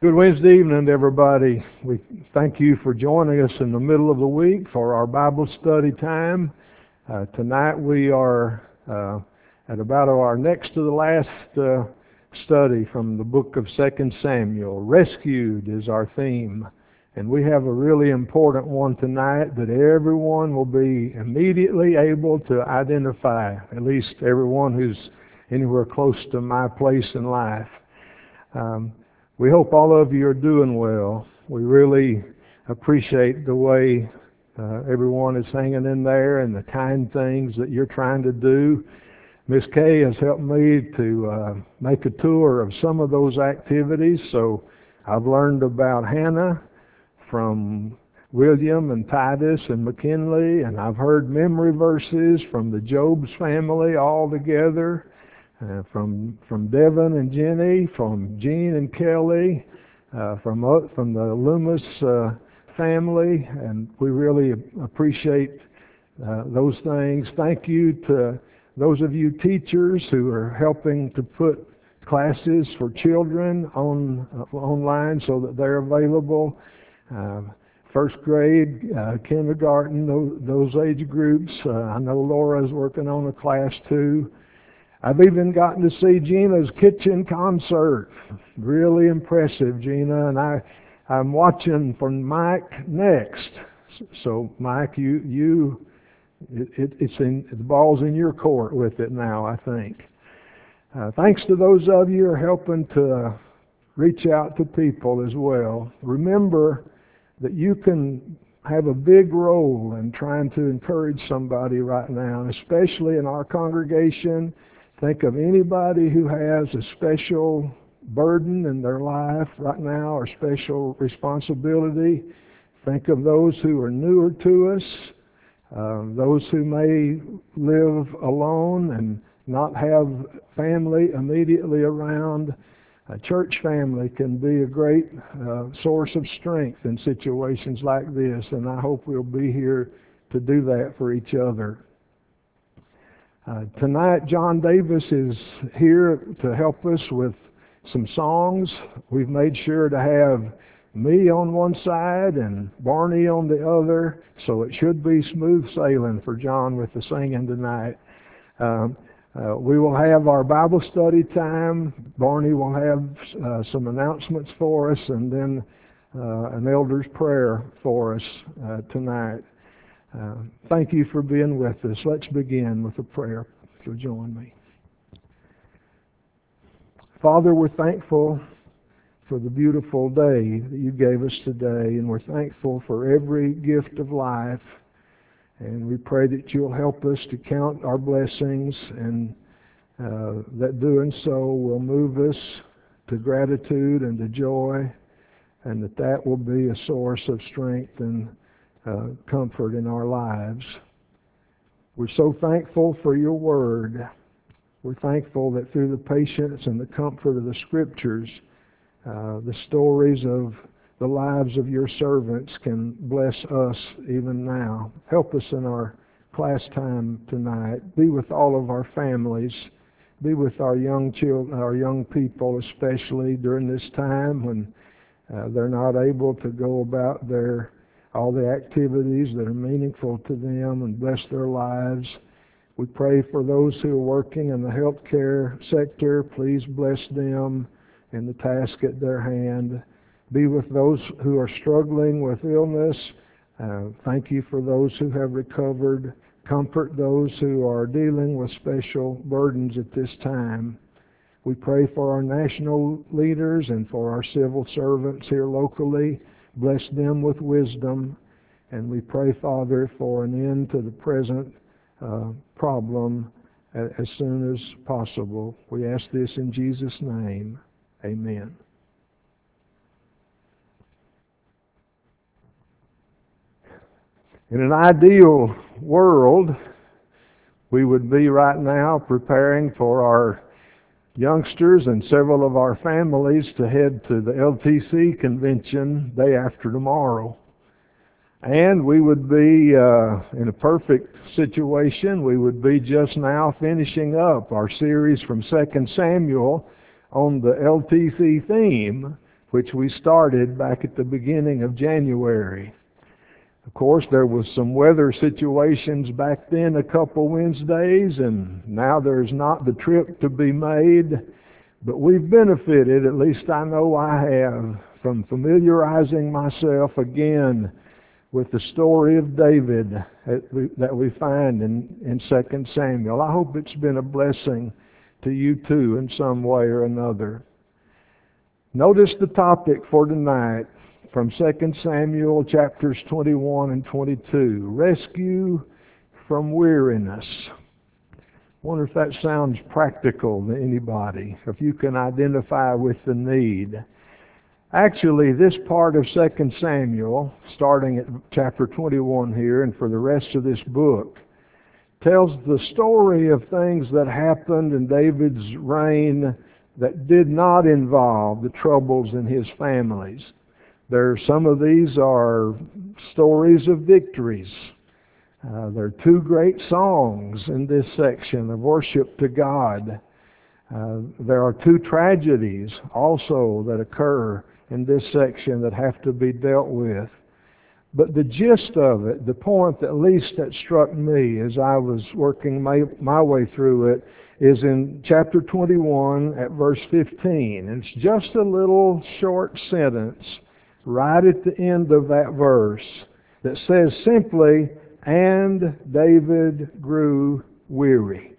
Good Wednesday evening, everybody. We thank you for joining us in the middle of the week for our Bible study time. Tonight we are at about our next to the last study from the book of 2 Samuel. Rescued is our theme. And we have a really important one tonight that everyone will be immediately able to identify, at least everyone who's anywhere close to my place in life. We hope all of you are doing well. We really appreciate the way everyone is hanging in there and the kind things that you're trying to do. Miss Kay has helped me to make a tour of some of those activities. So I've learned about Hannah from William and Titus and McKinley, and I've heard memory verses from the Jobs family all together. From Devin and Jenny, from Jean and Kelly, from the Loomis family, and we really appreciate those things. Thank you to those of you teachers who are helping to put classes for children online so that they're available. First grade, kindergarten, those age groups. I know Laura's working on a class too. I've even gotten to see Gina's kitchen concert. Really impressive, Gina. And I'm watching for Mike next. So Mike, the ball's in your court with it now, I think. Thanks to those of you who are helping to reach out to people as well. Remember that you can have a big role in trying to encourage somebody right now, and especially in our congregation. Think of anybody who has a special burden in their life right now or special responsibility. Think of those who are newer to us, those who may live alone and not have family immediately around. A church family can be a great source of strength in situations like this, and I hope we'll be here to do that for each other. Tonight, John Davis is here to help us with some songs. We've made sure to have me on one side and Barney on the other, so it should be smooth sailing for John with the singing tonight. We will have our Bible study time. Barney will have some announcements for us, and then an elder's prayer for us tonight. Thank you for being with us. Let's begin with a prayer. If you'll join me. Father, we're thankful for the beautiful day that you gave us today, and we're thankful for every gift of life. And we pray that you'll help us to count our blessings, and that doing so will move us to gratitude and to joy, and that will be a source of strength and comfort in our lives. We're so thankful for your word. We're thankful that through the patience and the comfort of the scriptures, the stories of the lives of your servants can bless us even now. Help us in our class time tonight. Be with all of our families. Be with our young children, our young people, especially during this time when they're not able to go about all the activities that are meaningful to them, and bless their lives. We pray for those who are working in the healthcare sector. Please bless them in the task at their hand. Be with those who are struggling with illness. Thank you for those who have recovered. Comfort those who are dealing with special burdens at this time. We pray for our national leaders and for our civil servants here locally. Bless them with wisdom. And we pray, Father, for an end to the present problem as soon as possible. We ask this in Jesus' name. Amen. In an ideal world, we would be right now preparing for our youngsters and several of our families to head to the LTC convention day after tomorrow. And we would be in a perfect situation. We would be just now finishing up our series from 2 Samuel on the LTC theme, which we started back at the beginning of January. Of course, there was some weather situations back then a couple Wednesdays, and now there's not the trip to be made. But we've benefited, at least I know I have, from familiarizing myself again with the story of David that we find in 2 Samuel. I hope it's been a blessing to you too in some way or another. Notice the topic for tonight from 2 Samuel chapters 21 and 22. Rescue from weariness. Wonder if that sounds practical to anybody, if you can identify with the need. Actually, this part of 2 Samuel, starting at chapter 21 here, and for the rest of this book, tells the story of things that happened in David's reign that did not involve the troubles in his families. Some of these are stories of victories. There are two great songs in this section of worship to God. There are two tragedies also that occur in this section that have to be dealt with. But the gist of it, the point at least that struck me as I was working my way through it, is in chapter 21 at verse 15. And it's just a little short sentence right at the end of that verse that says simply, "And David grew weary."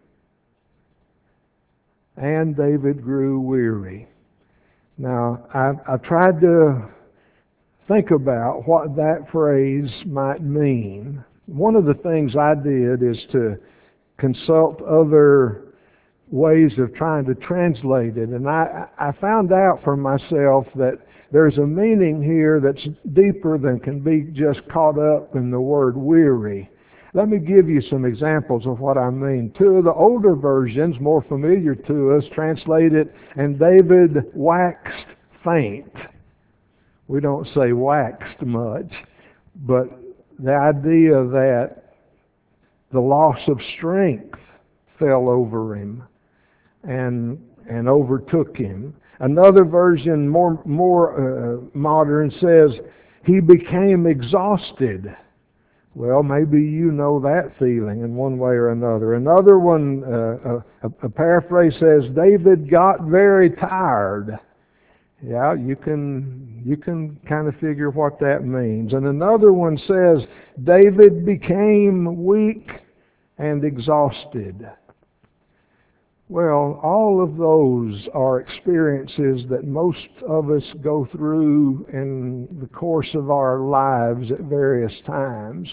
And David grew weary. Now, I tried to think about what that phrase might mean. One of the things I did is to consult other ways of trying to translate it, and I found out for myself that there's a meaning here that's deeper than can be just caught up in the word weary. Let me give you some examples of what I mean. Two of the older versions, more familiar to us, translate it, "And David waxed faint." We don't say waxed much, but the idea that the loss of strength fell over him and overtook him. Another version, more modern, says he became exhausted. Well, maybe you know that feeling in one way or another. Another one, a paraphrase says, David got very tired. Yeah, you can kind of figure what that means. And another one says, David became weak and exhausted. Well, all of those are experiences that most of us go through in the course of our lives at various times.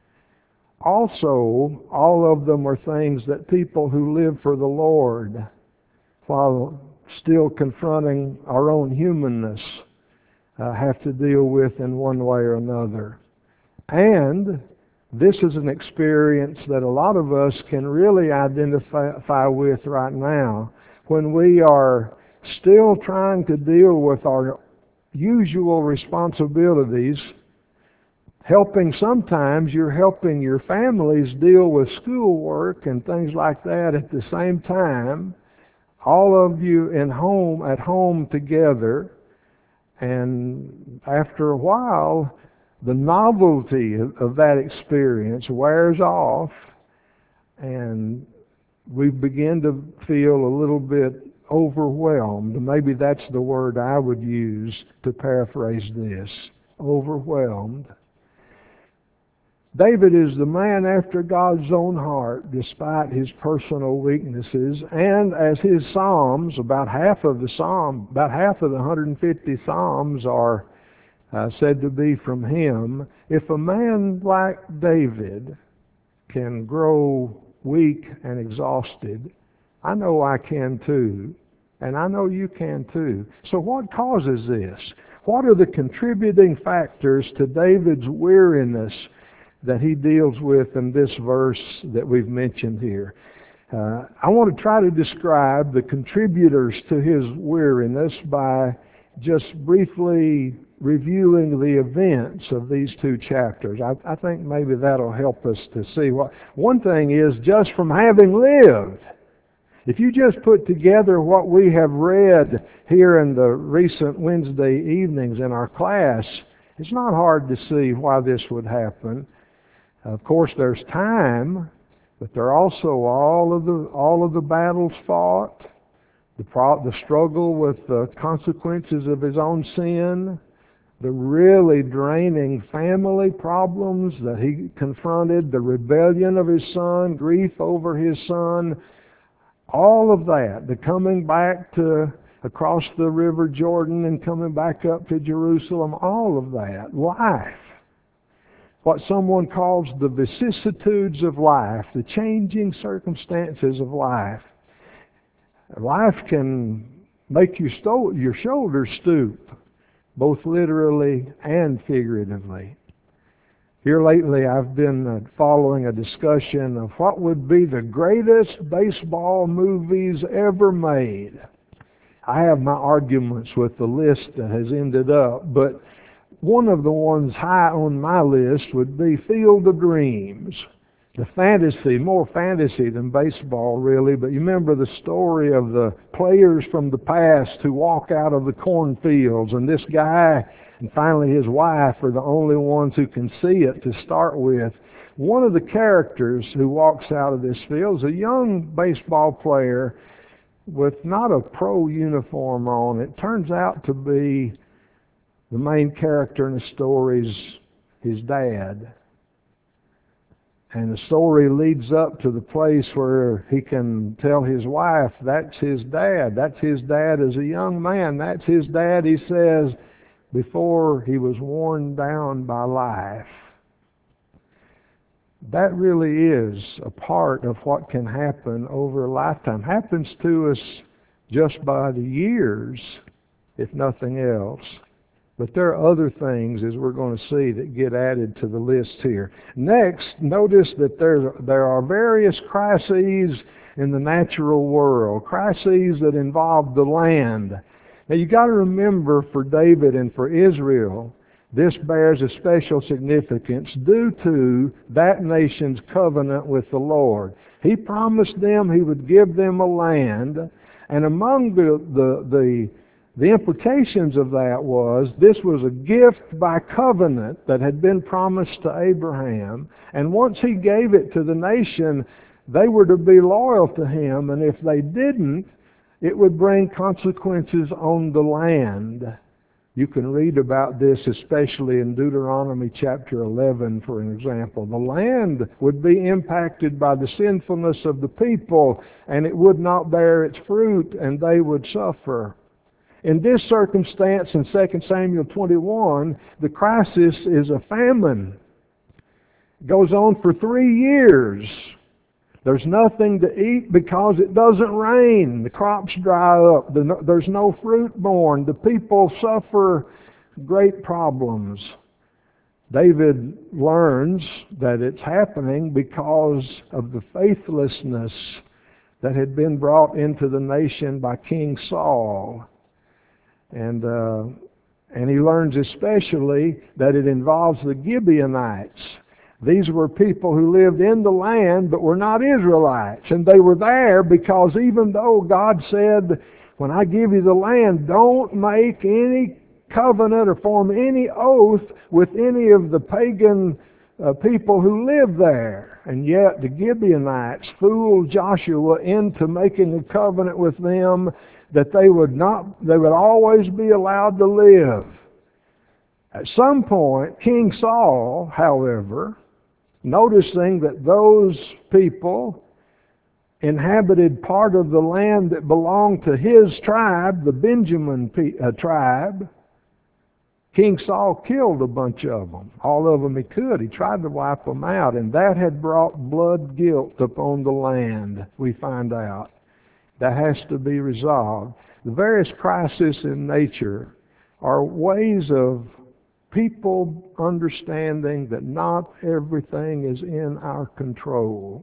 Also, all of them are things that people who live for the Lord, while still confronting our own humanness, have to deal with in one way or another. And this is an experience that a lot of us can really identify with right now when we are still trying to deal with our usual responsibilities. Sometimes you're helping your families deal with schoolwork and things like that at the same time. All of you at home together, and after a while, the novelty of that experience wears off, and we begin to feel a little bit overwhelmed. Maybe that's the word I would use to paraphrase this, overwhelmed. David is the man after God's own heart, despite his personal weaknesses, and as his Psalms, about half of the 150 Psalms are said to be from him. If a man like David can grow weak and exhausted, I know I can too, and I know you can too. So what causes this? What are the contributing factors to David's weariness that he deals with in this verse that we've mentioned here? I want to try to describe the contributors to his weariness by just briefly reviewing the events of these two chapters. I think maybe that'll help us to see what. One thing is, just from having lived, If you just put together what we have read here in the recent Wednesday evenings in our class, it's not hard to see why this would happen. Of course, there's time, but there are also all of the battles fought, the struggle with the consequences of his own sin, the really draining family problems that he confronted, the rebellion of his son, grief over his son, all of that, the coming back to across the river Jordan and coming back up to Jerusalem, all of that, life. What someone calls the vicissitudes of life, the changing circumstances of life. Life can make your shoulders stoop, both literally and figuratively. Here lately I've been following a discussion of what would be the greatest baseball movies ever made. I have my arguments with the list that has ended up, but one of the ones high on my list would be Field of Dreams. The fantasy, more fantasy than baseball really, but you remember the story of the players from the past who walk out of the cornfields, and this guy and finally his wife are the only ones who can see it to start with. One of the characters who walks out of this field is a young baseball player with not a pro uniform on. It turns out to be the main character in the story's his dad. And the story leads up to the place where he can tell his wife, that's his dad. That's his dad as a young man. That's his dad, he says, before he was worn down by life. That really is a part of what can happen over a lifetime. Happens to us just by the years, if nothing else. But there are other things, as we're going to see, that get added to the list here. Next, notice that there are various crises in the natural world, crises that involve the land. Now you've got to remember, for David and for Israel, this bears a special significance due to that nation's covenant with the Lord. He promised them he would give them a land, and among the implications of that was this was a gift by covenant that had been promised to Abraham, and once he gave it to the nation, they were to be loyal to him, and if they didn't, it would bring consequences on the land. You can read about this especially in Deuteronomy chapter 11, for an example. The land would be impacted by the sinfulness of the people, and it would not bear its fruit, and they would suffer. In this circumstance, in 2 Samuel 21, the crisis is a famine. It goes on for 3 years. There's nothing to eat because it doesn't rain. The crops dry up. There's no fruit born. The people suffer great problems. David learns that it's happening because of the faithlessness that had been brought into the nation by King Saul. And he learns especially that it involves the Gibeonites. These were people who lived in the land but were not Israelites. And they were there because even though God said, when I give you the land, don't make any covenant or form any oath with any of the pagan people who lived there. And yet the Gibeonites fooled Joshua into making a covenant with them that they would always be allowed to live. At some point, King Saul, however, noticing that those people inhabited part of the land that belonged to his tribe, the Benjamin tribe, King Saul killed a bunch of them. All of them he could. He tried to wipe them out, and that had brought blood guilt upon the land, we find out. That has to be resolved. The various crises in nature are ways of people understanding that not everything is in our control.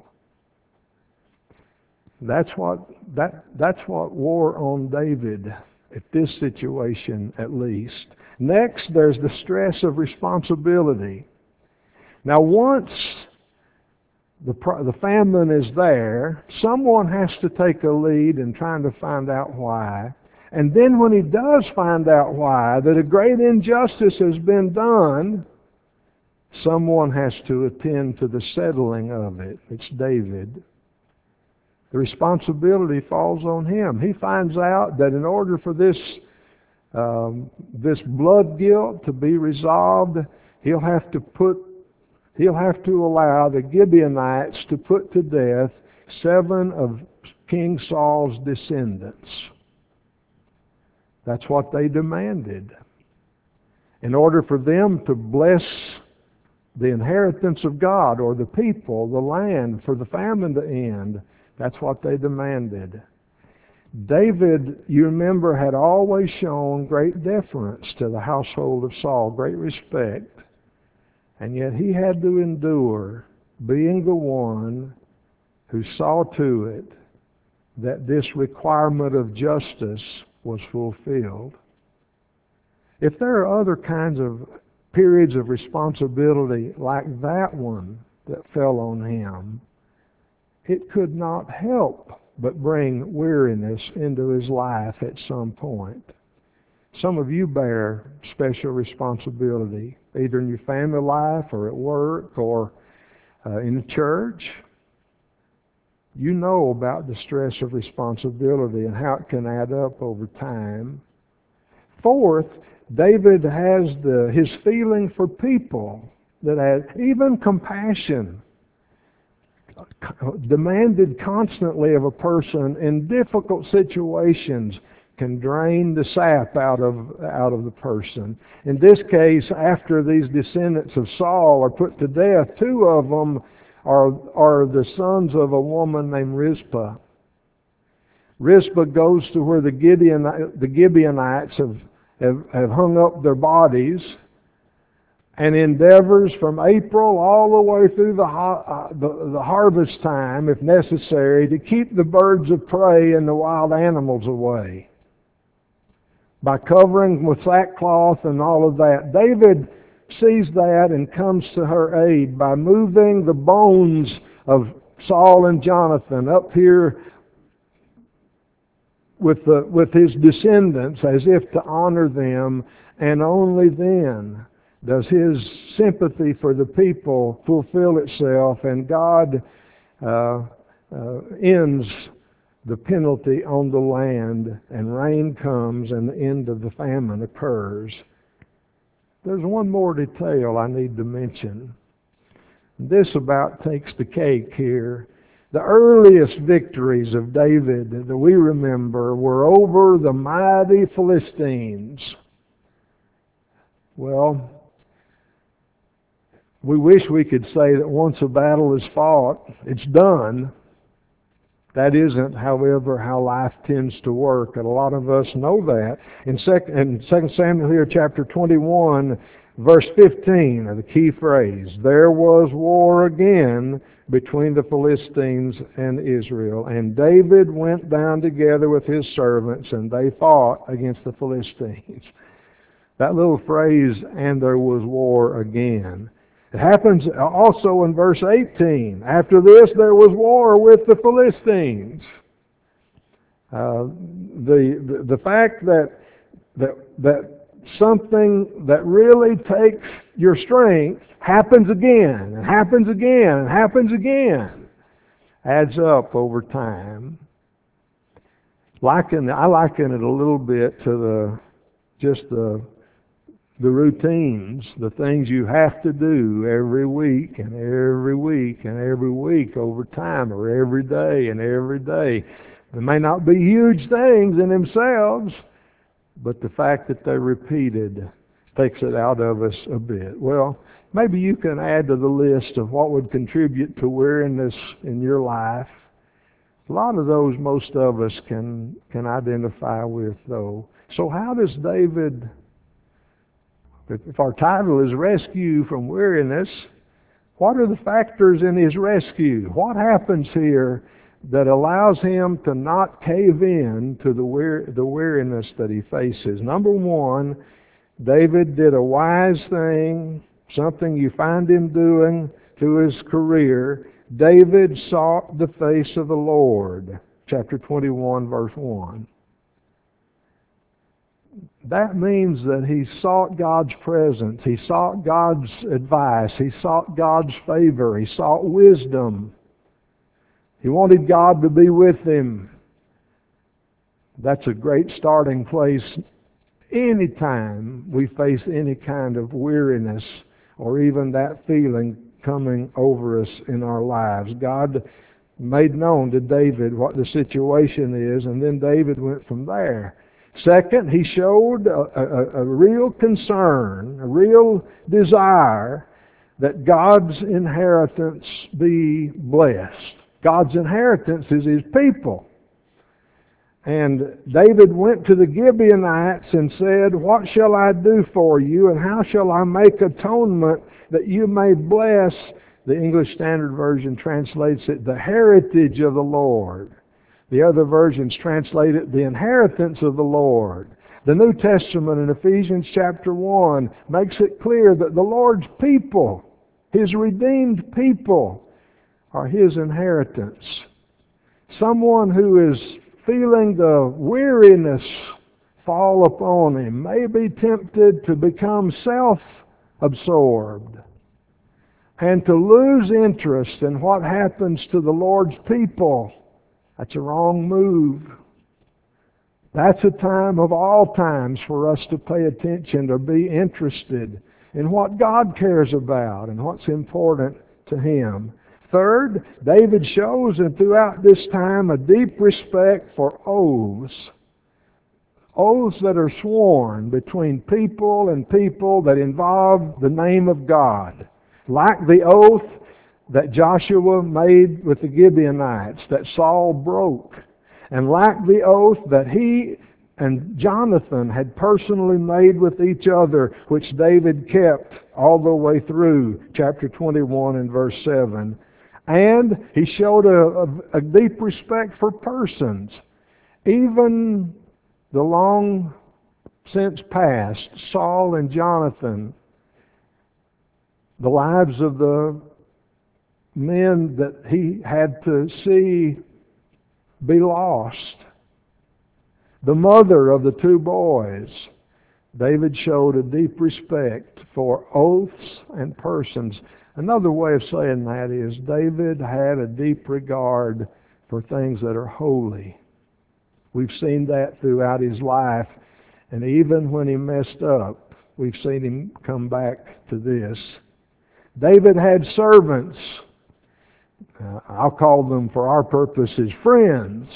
That's what wore on David at this situation, at least. Next, there's the stress of responsibility. Now, once The famine is there. Someone has to take a lead in trying to find out why. And then when he does find out why, that a great injustice has been done, someone has to attend to the settling of it. It's David. The responsibility falls on him. He finds out that in order for this blood guilt to be resolved, he'll have to allow the Gibeonites to put to death 7 of King Saul's descendants. That's what they demanded. In order for them to bless the inheritance of God, or the people, the land, for the famine to end, that's what they demanded. David, you remember, had always shown great deference to the household of Saul, great respect. And yet he had to endure being the one who saw to it that this requirement of justice was fulfilled. If there are other kinds of periods of responsibility like that one that fell on him, it could not help but bring weariness into his life at some point. Some of you bear special responsibility, either in your family life or at work or in the church. You know about the stress of responsibility and how it can add up over time. Fourth, David has his feeling for people that has even compassion demanded constantly of a person in difficult situations can drain the sap out of the person. In this case, after these descendants of Saul are put to death, 2 of them are the sons of a woman named Rizpah. Rizpah goes to where the Gibeonites have hung up their bodies, and endeavors from April all the way through the harvest time, if necessary, to keep the birds of prey and the wild animals away by covering with sackcloth and all of that. David sees that and comes to her aid by moving the bones of Saul and Jonathan up here with his descendants as if to honor them, and only then does his sympathy for the people fulfill itself, and God ends the penalty on the land, and rain comes, and the end of the famine occurs. There's one more detail I need to mention. This about takes the cake here. The earliest victories of David that we remember were over the mighty Philistines. Well, we wish we could say that once a battle is fought, it's done. That isn't, however, how life tends to work, and a lot of us know that. In 2 Samuel here, chapter 21, verse 15, the key phrase, there was war again between the Philistines and Israel, and David went down together with his servants, and they fought against the Philistines. That little phrase, and there was war again. It happens also in verse 18. After this, there was war with the Philistines. The fact that something that really takes your strength happens again, and happens again, and happens again, adds up over time. I liken it a little bit to the routines, the things you have to do every week and every week and every week over time, or every day and every day. They may not be huge things in themselves, but the fact that they're repeated takes it out of us a bit. Well, maybe you can add to the list of what would contribute to weariness in your life. A lot of those most of us can identify with, though. So how does David, if our title is Rescue from Weariness, what are the factors in his rescue? What happens here that allows him to not cave in to the weariness that he faces? Number one, David did a wise thing, something you find him doing through his career. David sought the face of the Lord. Chapter 21, verse 1. That means that he sought God's presence. He sought God's advice. He sought God's favor. He sought wisdom. He wanted God to be with him. That's a great starting place anytime we face any kind of weariness or even that feeling coming over us in our lives. God made known to David what the situation is, and then David went from there. Second, he showed a real concern, a real desire that God's inheritance be blessed. God's inheritance is his people. And David went to the Gibeonites and said, "What shall I do for you, and how shall I make atonement that you may bless," the English Standard Version translates it, "the heritage of the Lord." The other versions translate it, "the inheritance of the Lord." The New Testament in Ephesians chapter 1 makes it clear that the Lord's people, his redeemed people, are his inheritance. Someone who is feeling the weariness fall upon him may be tempted to become self-absorbed and to lose interest in what happens to the Lord's people. That's a wrong move. That's a time of all times for us to pay attention, to be interested in what God cares about and what's important to him. Third, David shows, and throughout this time, a deep respect for oaths. Oaths that are sworn between people and people that involve the name of God. Like the oath that Joshua made with the Gibeonites, that Saul broke. And like the oath that he and Jonathan had personally made with each other, which David kept all the way through chapter 21 and verse 7. And he showed a deep respect for persons. Even the long since past, Saul and Jonathan, the lives of the men that he had to see be lost. The mother of the two boys. David showed a deep respect for oaths and persons. Another way of saying that is David had a deep regard for things that are holy. We've seen that throughout his life, and even when he messed up, we've seen him come back to this. David had servants. I'll call them for our purposes friends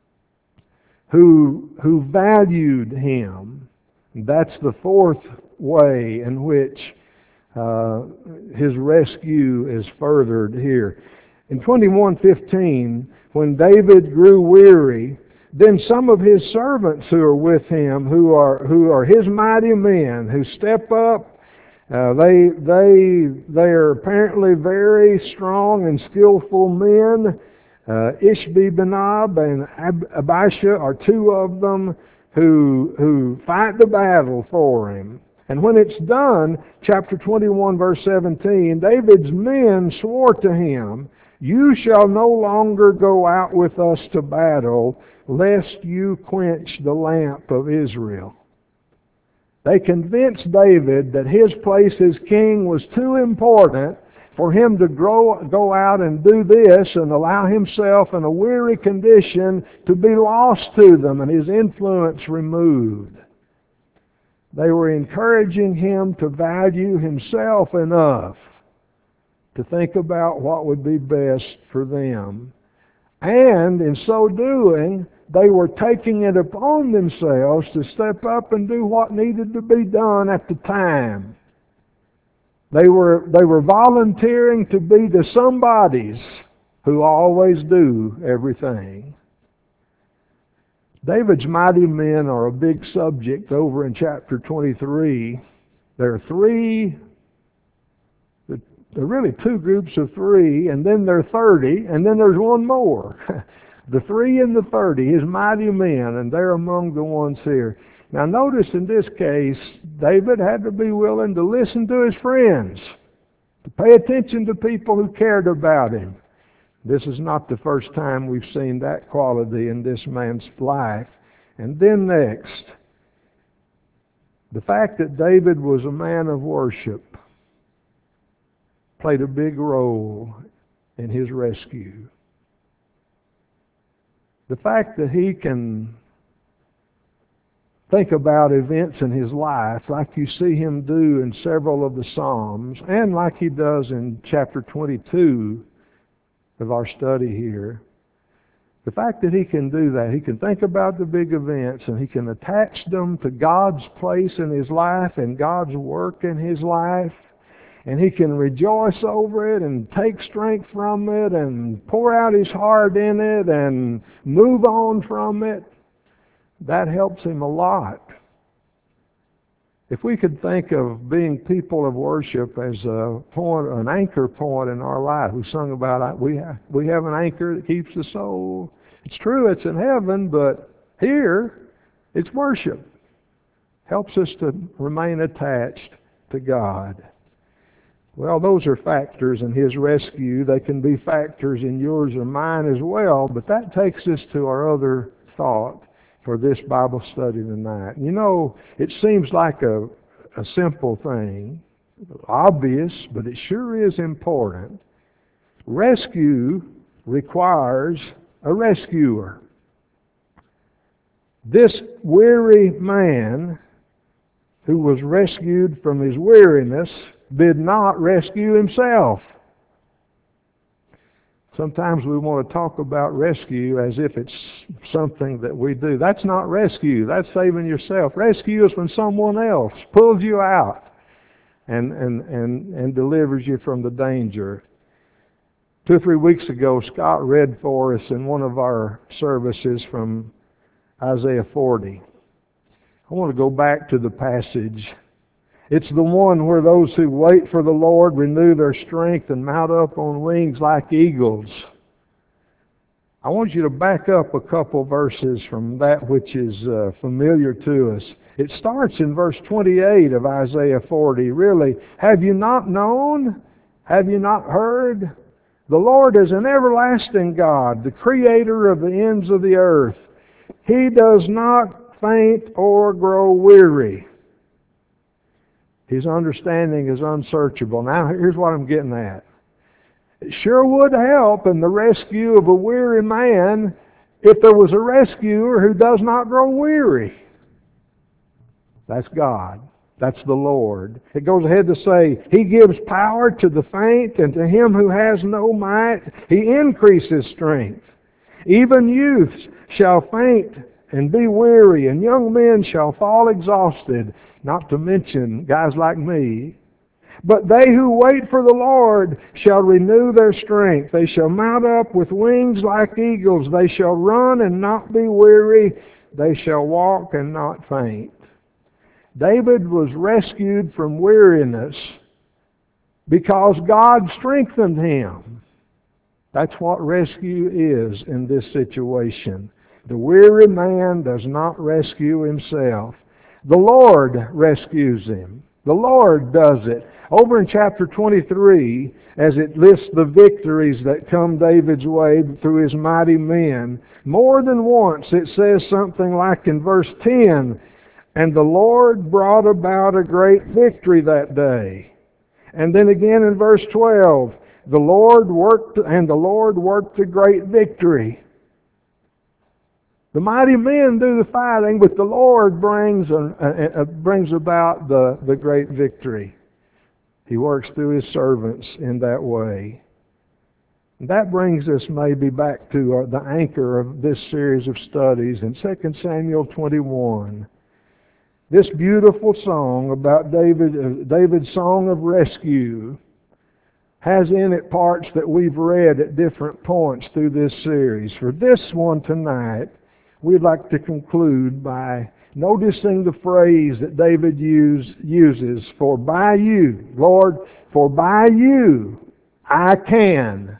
who valued him. That's the fourth way in which his rescue is furthered here. In 21:15, when David grew weary, then some of his servants who are with him, who are his mighty men, who step up. They are apparently very strong and skillful men. Ishbi-Benob and Abisha are two of them who fight the battle for him. And when it's done, chapter 21, verse 17, David's men swore to him, "You shall no longer go out with us to battle, lest you quench the lamp of Israel." They convinced David that his place as king was too important for him to go out and do this and allow himself in a weary condition to be lost to them and his influence removed. They were encouraging him to value himself enough to think about what would be best for them. And in so doing, they were taking it upon themselves to step up and do what needed to be done at the time. They were volunteering to be the somebodies who always do everything. David's mighty men are a big subject over in chapter 23. There are really two groups of three, and then there are 30, and then there's one more. The 3 and the 30, his mighty men, and they're among the ones here. Now notice in this case, David had to be willing to listen to his friends, to pay attention to people who cared about him. This is not the first time we've seen that quality in this man's life. And then next, the fact that David was a man of worship played a big role in his rescue. The fact that he can think about events in his life like you see him do in several of the Psalms, and like he does in chapter 22 of our study here. The fact that he can do that, he can think about the big events and he can attach them to God's place in his life and God's work in his life, and he can rejoice over it and take strength from it and pour out his heart in it and move on from it. That helps him a lot. If we could think of being people of worship as a point, an anchor point in our life, we sung about we have an anchor that keeps the soul. It's true, it's in heaven, but here it's worship. Helps us to remain attached to God. Well, those are factors in his rescue. They can be factors in yours or mine as well, but that takes us to our other thought for this Bible study tonight. You know, it seems like a simple thing, obvious, but it sure is important. Rescue requires a rescuer. This weary man who was rescued from his weariness did not rescue himself. Sometimes we want to talk about rescue as if it's something that we do. That's not rescue. That's saving yourself. Rescue is when someone else pulls you out and delivers you from the danger. 2 or 3 weeks ago, Scott read for us in one of our services from Isaiah 40. I want to go back to the passage. It's the one where those who wait for the Lord renew their strength and mount up on wings like eagles. I want you to back up a couple verses from that which is familiar to us. It starts in verse 28 of Isaiah 40. Really, have you not known? Have you not heard? The Lord is an everlasting God, the creator of the ends of the earth. He does not faint or grow weary. His understanding is unsearchable. Now, here's what I'm getting at. It sure would help in the rescue of a weary man if there was a rescuer who does not grow weary. That's God. That's the Lord. It goes ahead to say, He gives power to the faint, and to him who has no might, He increases strength. Even youths shall faint and be weary, and young men shall fall exhausted, not to mention guys like me. But they who wait for the Lord shall renew their strength. They shall mount up with wings like eagles. They shall run and not be weary. They shall walk and not faint. David was rescued from weariness because God strengthened him. That's what rescue is in this situation. The weary man does not rescue himself. The Lord rescues him. The Lord does it. Over in chapter 23, as it lists the victories that come David's way through his mighty men, more than once it says something like in verse 10, and the Lord brought about a great victory that day. And then again in verse 12, the Lord worked a great victory. The mighty men do the fighting, but the Lord brings about the great victory. He works through His servants in that way. And that brings us maybe back to the anchor of this series of studies in 2 Samuel 21. This beautiful song about David's song of rescue has in it parts that we've read at different points through this series. For this one tonight, we'd like to conclude by noticing the phrase that David uses, for by you, Lord, for by you I can.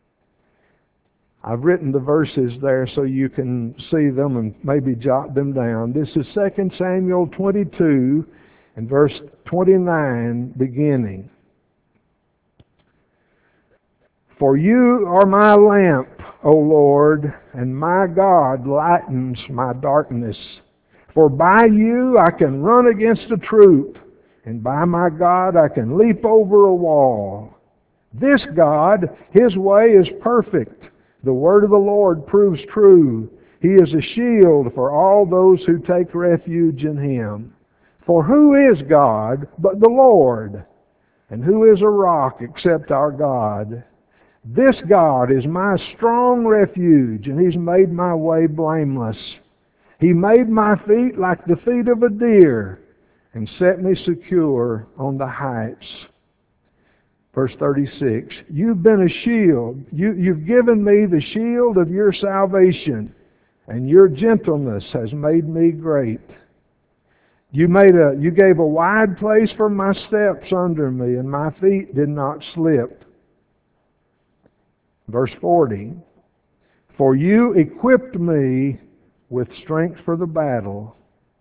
I've written the verses there so you can see them and maybe jot them down. This is 2 Samuel 22 and verse 29 beginning. For you are my lamp, O Lord, and my God lightens my darkness. For by you I can run against a troop, and by my God I can leap over a wall. This God, His way is perfect. The word of the Lord proves true. He is a shield for all those who take refuge in Him. For who is God but the Lord? And who is a rock except our God? This God is my strong refuge, and He's made my way blameless. He made my feet like the feet of a deer, and set me secure on the heights. Verse 36, you've been a shield. You've given me the shield of your salvation, and your gentleness has made me great. You gave a wide place for my steps under me, and my feet did not slip. Verse 40, for you equipped me with strength for the battle.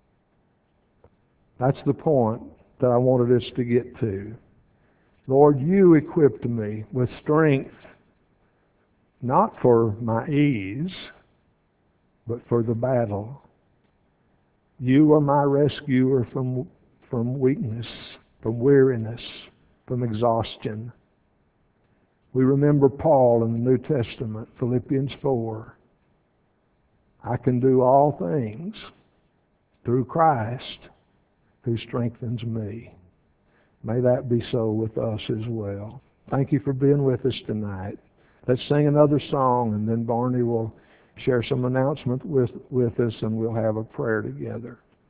That's the point that I wanted us to get to. Lord, you equipped me with strength, not for my ease, but for the battle. You are my rescuer from weakness, from weariness, from exhaustion. We remember Paul in the New Testament, Philippians 4. I can do all things through Christ who strengthens me. May that be so with us as well. Thank you for being with us tonight. Let's sing another song, and then Barney will share some announcement with us, and we'll have a prayer together.